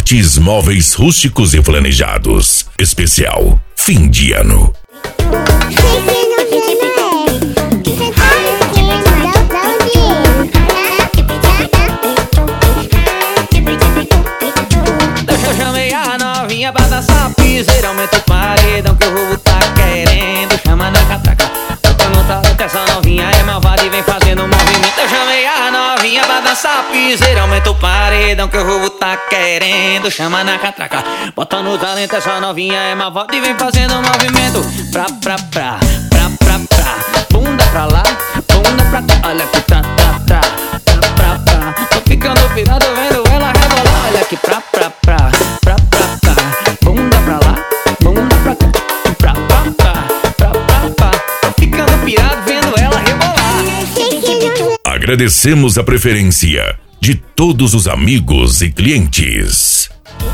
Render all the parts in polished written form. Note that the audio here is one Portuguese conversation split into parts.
Clientes móveis rústicos e planejados. Especial fim de ano. Eu chamei a novinha pra dançar piseira, aumenta o paredão que o roubo tá querendo. Chama na catraca, botando talento, essa novinha é malvada e vem fazendo movimento. Eu chamei a novinha pra dançar piseira, aumenta o paredão que o roubo tá querendo. Chama na catraca, botando talento, essa novinha é malvada e vem fazendo movimento. Pra, bunda pra lá, bunda pra cá, olha que pra. Tô ficando pirado vendo ela rebolar, olha que pra. Bunda pra lá, bunda pra cá, pra. Tô ficando pirado vendo ela rebolar. Agradecemos a preferência de todos os amigos e clientes.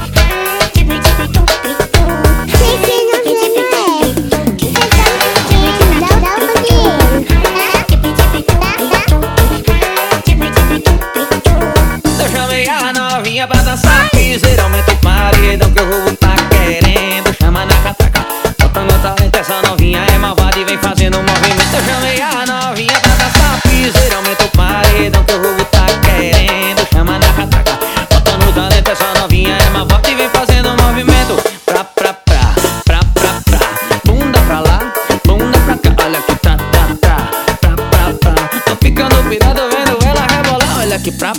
Eu chamei a novinha pra dançar piseira, aumenta o paredão que o roubo tá querendo. Chama na catraca, botando talento, essa novinha é malvada e vem fazendo movimento. Eu chamei a novinha pra dançar piseira, aumenta o paredão que o roubo tá querendo. Chama na catraca, botando talento, essa novinha é malvada e vem fazendo movimento. Pra. Bunda pra lá, bunda pra cá, olha que pra. Tô ficando pirado vendo ela rebolar, olha que pra.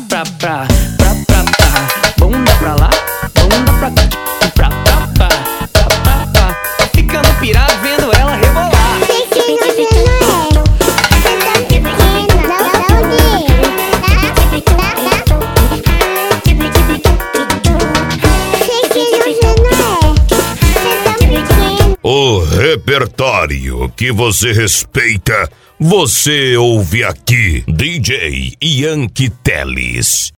Bunda pra lá, bunda pra cá, pra. Tô ficando pirado vendo ela rebolar. O repertório que você respeita, você ouve aqui. DJ Yankee Teles.